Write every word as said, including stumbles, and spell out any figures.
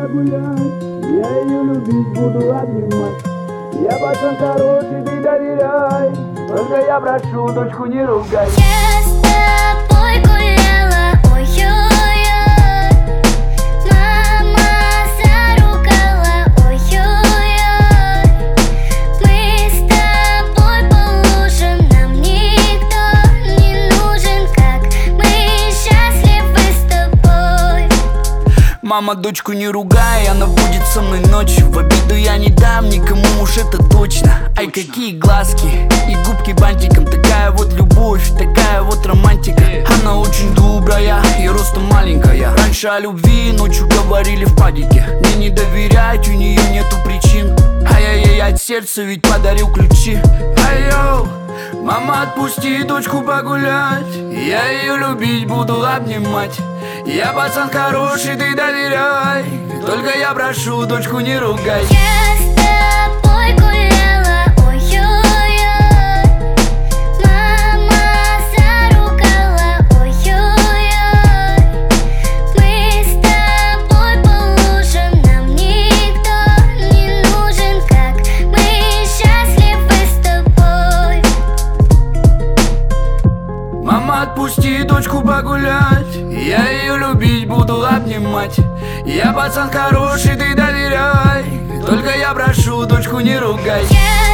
погулять, я ее любить буду, обнимать. Я пацан хороший, ты доверяй, только я прошу, дочку не ругай. Я с тобой гуляла, ой-ой-ой, мама заругала, ой-ой-ой. Мы с тобой по лужам, нам никто не нужен, как мы счастливы с тобой. Мама, дочку не ругай, она будет со мной ночью. В обиду я не дам никому, уж это точно. Ай, какие глазки и губки бантиком. Такая вот любовь, такая вот романтика. Она очень добрая и ростом маленькая. Раньше о любви ночью говорили в падике. Мне не доверять, у нее нету причин. Ай-яй-яй, от сердца ведь подарил ключи. Ай-йоу, мама, отпусти дочку погулять, я ее любить буду, обнимать. Я пацан хороший, ты доверяй, только я прошу, дочку не ругай. Я с тобой гуляла, ой-ой-ой, мама заругала, ой-ой-ой. Мы с тобой по лужам, нам никто не нужен, как мы счастливы с тобой. Мама, отпусти дочку погулять, я ее любить буду, обнимать. Я пацан хороший, ты доверяй, только я прошу, дочку не ругай. Я